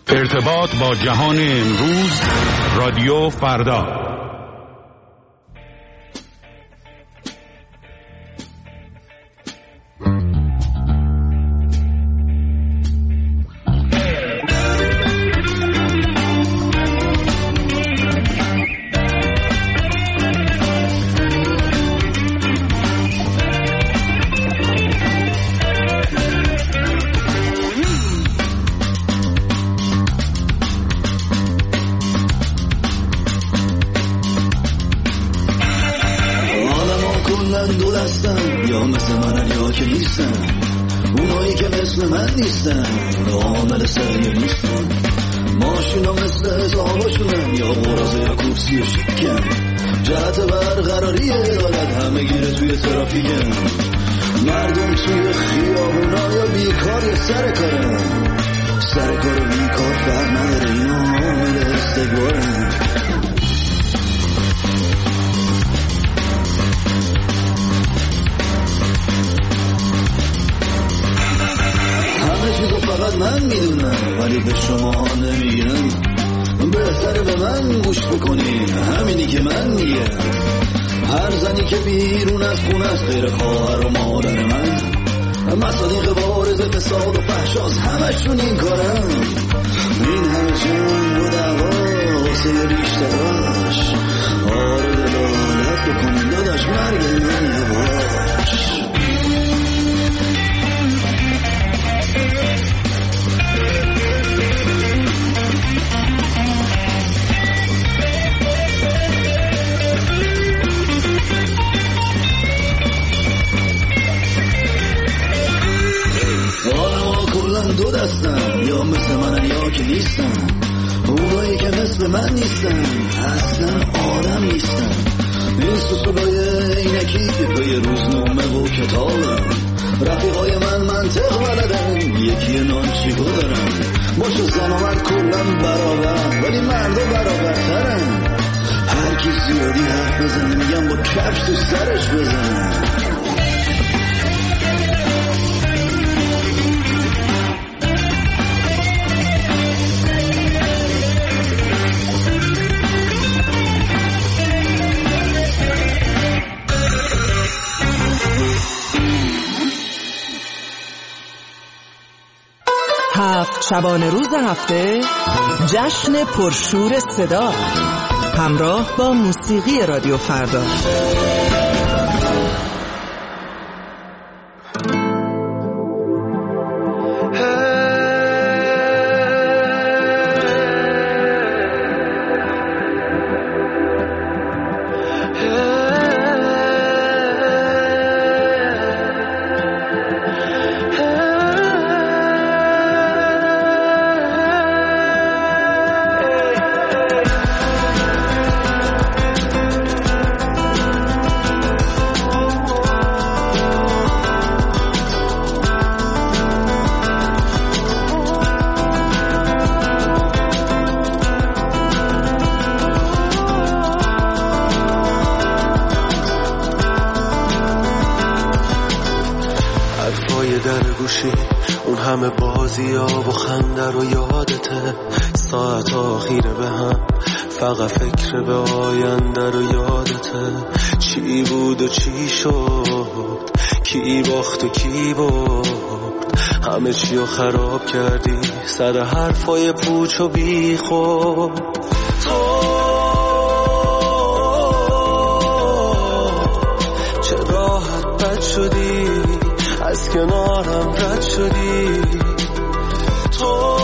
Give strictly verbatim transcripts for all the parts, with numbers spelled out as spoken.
ارتباط با جهان امروز، رادیو فردا. دو دستن یا مثل منن یا که نیستن، اونایی که مثل من نیستن عامل سریع نیستن، ماشینا مثل حساباشونن یا قرازه یا کرسی شکن، جهت برقراری عدالت همه گیره توی ترافیکن، مردم توی خیابونا یا بیکار یا سر کارن، سر کار و بیکار فرق نداره، اینا عامل استقبارن. فقط من میدونم ولی به شما نمیگم، بهتره به من گوش بکنین، همینی که من میگم. هر زنی که بیرون از خونه است غیر خواهر و مادر من، مصادیق بارز فساد و فحشاست همشون این کارن. این همه جنگ و دعوا واسه ریشتراش، آره دلالت بکنین داداش مرگ من یواش. دو دستن یا مثل منن یا که نیستن، اونایی که مثل من نیستن اصلا آدم نیستن. این سوسولای اینکی که پای روزنامه و کتابن، رفیقای من منطق بلدن، یکی نانچیگو دارن، باشه زن و مرد کلن برابر ولی مردا برابرترن. هر کی زیادی حرف بزنه میگم با کفش تو سرش بزنه. هفت شبانه روز هفته، جشن پرشور صدا، همراه با موسیقی رادیو فردا. اون همه بازی ها و خنده رو یادته، ساعت آخیره به هم فقط فکر به آینده رو یادته. چی بود و چی شد، کی باخت و کی برد، همه چی رو خراب کردی سر حرفای پوچ و بی خود. تو چه راحت بد شدی، از کنارم رد شدی. تو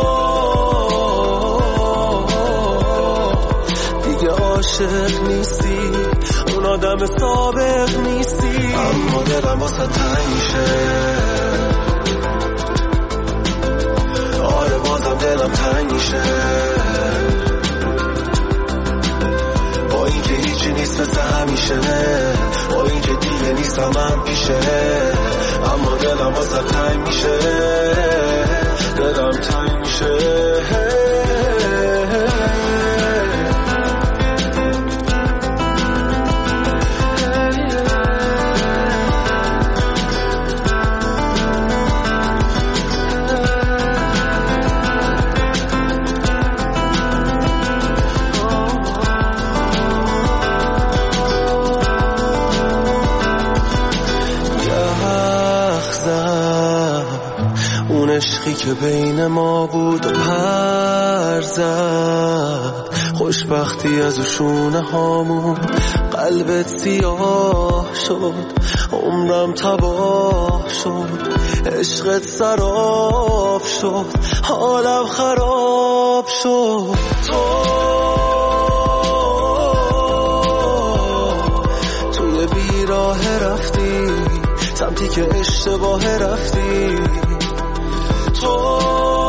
دیگه عاشق نیستی، اون آدم سابق نیستی. اما دلم واسه تنگ میشه، آره بازم دلم تنگ میشه، با اینکه هیچی نیست مثل همیشه، با اینکه دیگه نیستم من پیشه. اما دلم واسه تنگ میشه، دلم تنگ میشه. که بین ما بود و پر زد، خوشبختی از شونه هامون قلبت سیاه شد، عمرم تباه شد، عشقت سراب شد، حالم خراب شد. تو توی بیراه رفتی سمتی که اشتباه رفتی، تو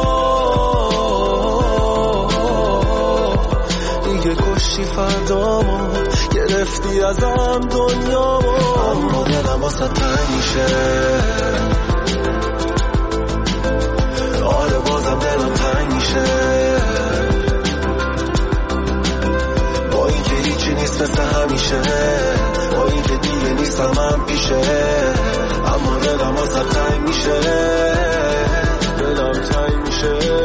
دیگه کشتی فردامو، گرفتی ازم دنیامو، اما دلم واسه تنگ میشه، آره بازم دلم تنگ میشه، با این که هیچی نیست مثل همیشه، با این که دیگه نیستم من پیشه، اما دلم واسه تنگ میشه، دلم تنگ میشه.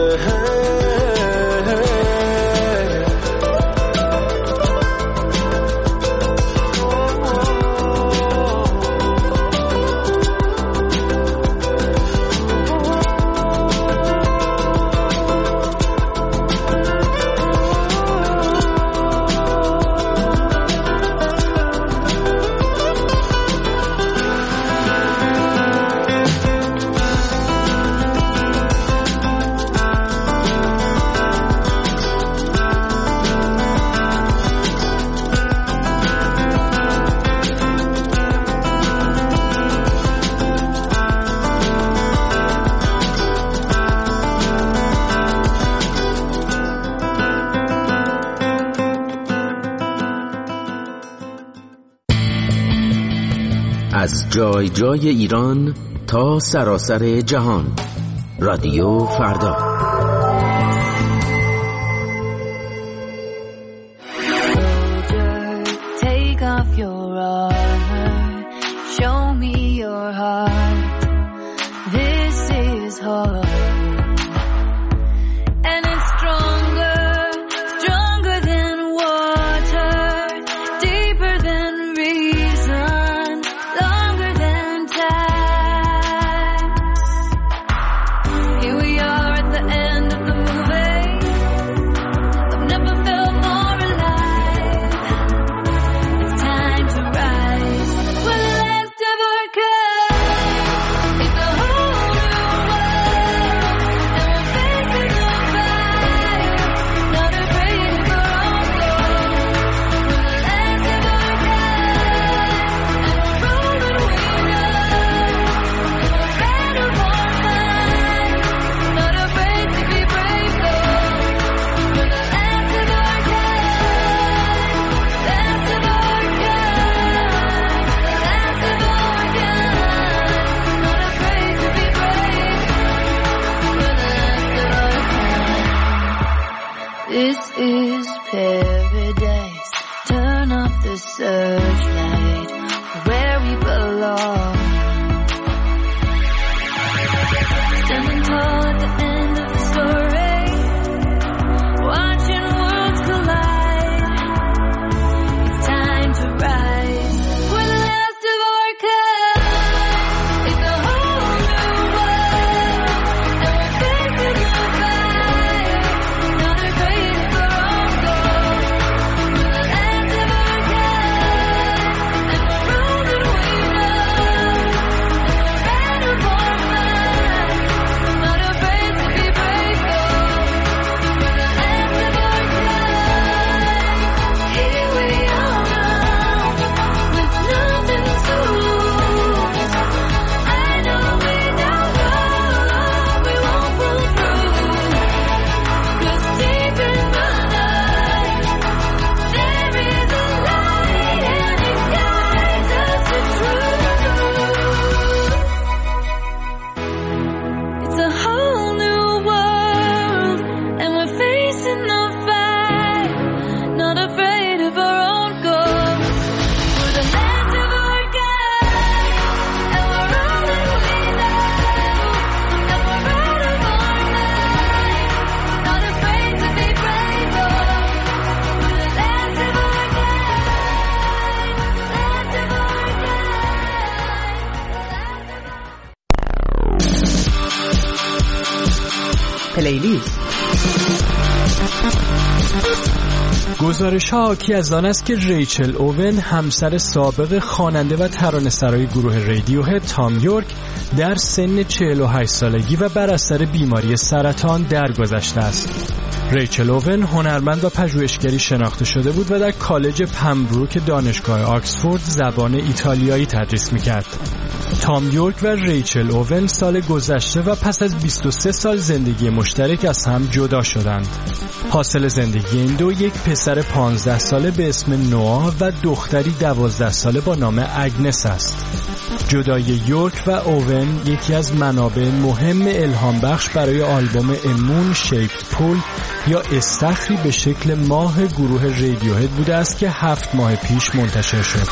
از جای جای ایران تا سراسر جهان، رادیو فردا. Take off your armor, show me your heart. This is hard, and it's stronger, stronger than water, deeper than reason, longer than time. Here we are at the end of the movie. I've never felt more alive. It's time to rise. We're the last of our kind. It's a whole new world, and we're facing the fire. Not afraid to go on. We're the last of our kind, and we're rolling we know. We're better for mine. Not afraid to be brave though. We're the last of our kind, last of our kind, last of our kind. Not afraid to be brave. We're the last of our kind. This is paradise. Turn off the searchlight, where we belong. Standing tall at the end of the story, watching worlds collide. It's time to rise. We're the last of our kind. It's a whole new world, and we're facing the fire. Not afraid of our own goals. پلیلیست. گزارش ها حاکی از آن است که ریچل اوون، همسر سابق خواننده و ترانه‌سرای گروه رادیوهد تام یورک، در سن چهل و هشت سالگی و بر اثر بیماری سرطان درگذشته است. ریچل اوون هنرمند و پژوهشگری شناخته شده بود و در کالج پمبروک دانشگاه آکسفورد زبان ایتالیایی تدریس می‌کرد. تام یورک و ریچل اوون سال گذشته و پس از بیست و سه سال زندگی مشترک از هم جدا شدند. حاصل زندگی این دو یک پسر پانزده ساله به اسم نوآ و دختری دوازده ساله با نام اگنس است. جدایی یورک و اوون یکی از منابع مهم الهام بخش برای آلبوم امون شیپد پول یا استخری به شکل ماه گروه رادیوهد بوده است که هفت ماه پیش منتشر شد.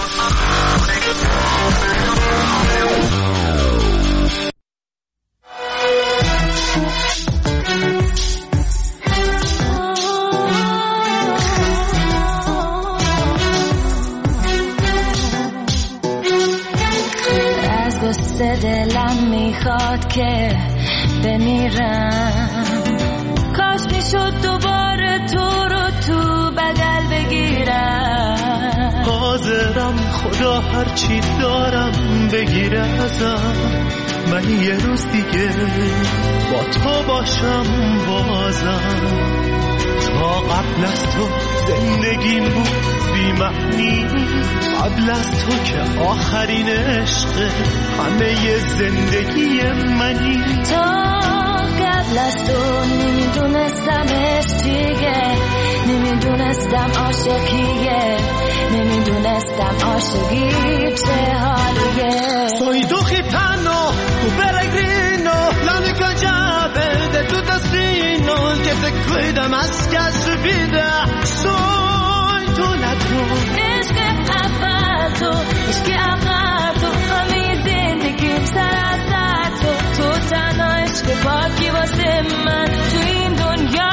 دلم میخواد که بمیرم، کاش میشد دوباره تو رو تو بغل بگیرم. حاضرم خدا هرچی دارم بگیره ازم، من یه روز دیگه با تو باشم بازم. تا قبل از تو زندگیم بود بی معنی، قبل از تو که آخرین عشق همه زندگی منی. تا قبل از تو نمیدونستم عشق چیه، نمیدونستم عاشق کیه، نمیدونستم عاشقی چه حالیه. Soy tu gitano, tu peregrino, la única llave de tu destino, el que te cuida más que a su vida. Soy tu ladrón. عشق اول تو، عشق اول تو، همه زندگیم سر از سر تو. تو تنها عشق پاکی واسه من تو این دنیا.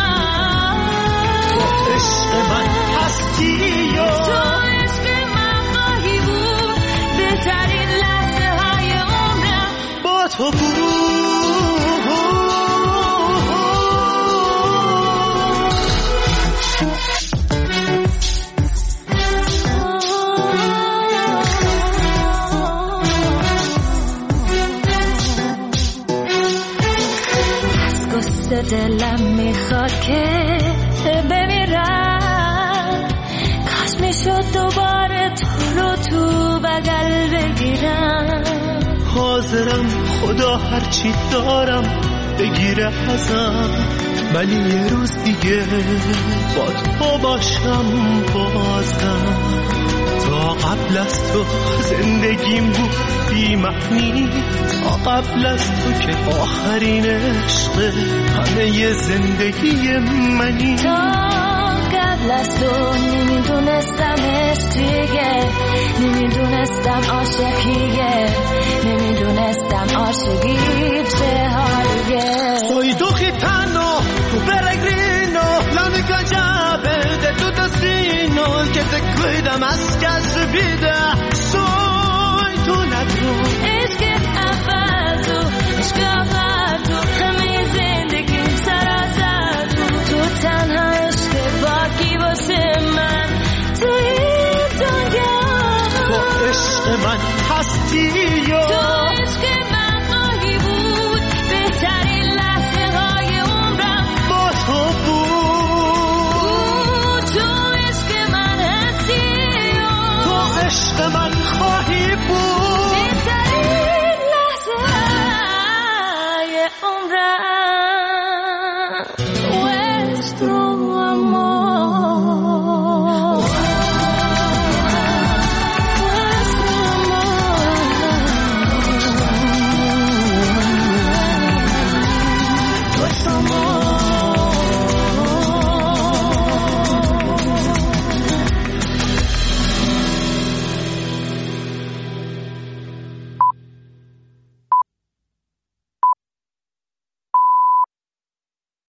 تو عشق من هستی و تو عشق من خواهی بود، بهترین لحظه های عمرم با تو بود. دلم میخواد که بمیرم، کاش میشد دوباره تو رو تو بغل بگیرم. حاضرم خدا هرچی دارم بگیره ازم، من یه روز دیگه با تو باشم بازم. تا قبل از تو زندگیم بود بی معنی، تا قبل از تو که آخرین عشق همه زندگی منی. تا قبل از تو نمیدونستم عشق چیه، نمیدونستم عاشق کیه، نمیدونستم عاشقی چه حالیه. Soy tu gitano, tu peregrino, la única llave de tu destino, el que te cuida más que a su vida. Soy tu ladrón. عشق اول